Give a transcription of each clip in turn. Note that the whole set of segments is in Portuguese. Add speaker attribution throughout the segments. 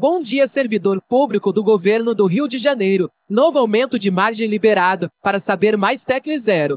Speaker 1: Bom dia, servidor público do governo do Rio de Janeiro. Novo aumento de margem liberado. Para saber mais, tecle 0.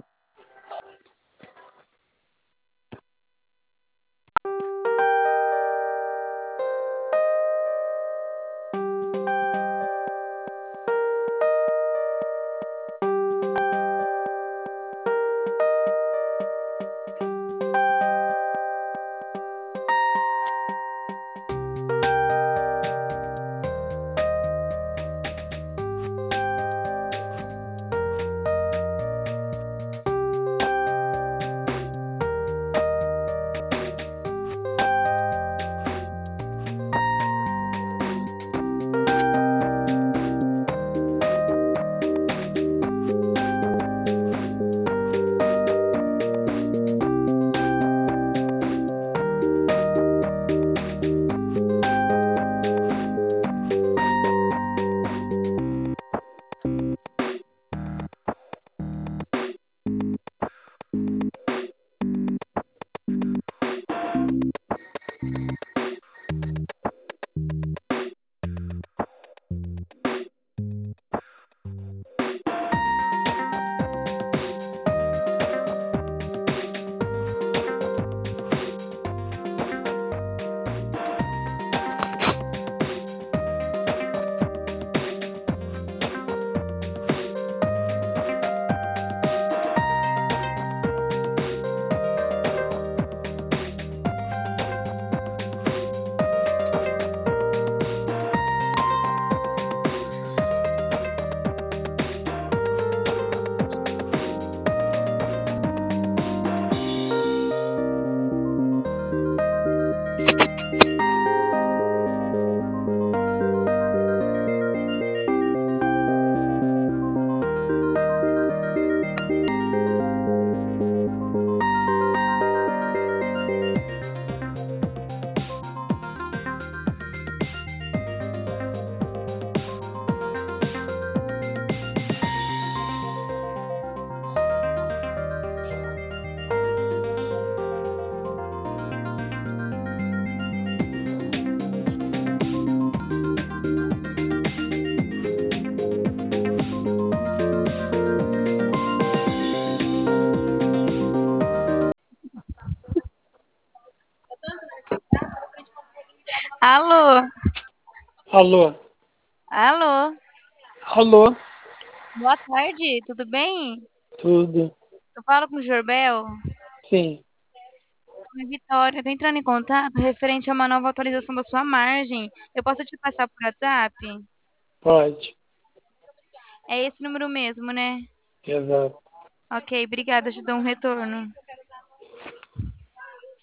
Speaker 2: Alô?
Speaker 3: Alô?
Speaker 2: Alô?
Speaker 3: Alô?
Speaker 2: Boa tarde, tudo bem?
Speaker 3: Tudo?
Speaker 2: Eu falo com o Jorbel.
Speaker 3: Sim,
Speaker 2: Oi, Vitória, tô entrando em contato referente a uma nova atualização da sua margem. Eu posso te passar por WhatsApp?
Speaker 3: pode.
Speaker 2: É esse número mesmo, né?
Speaker 3: Exato.
Speaker 2: Ok, obrigada, eu te dou um retorno.